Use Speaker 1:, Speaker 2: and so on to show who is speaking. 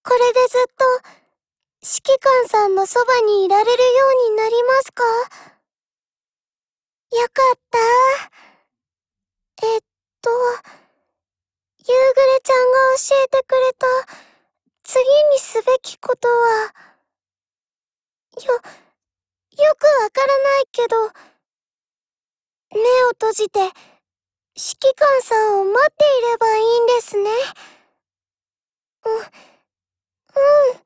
Speaker 1: これでずっと、指揮官さんのそばにいられるようになりますか？よかった。えっと、夕暮れちゃんが教えてくれた、次にすべきことは、よくわからないけど、目を閉じて、指揮官さんを待っていればいいんですね。うん。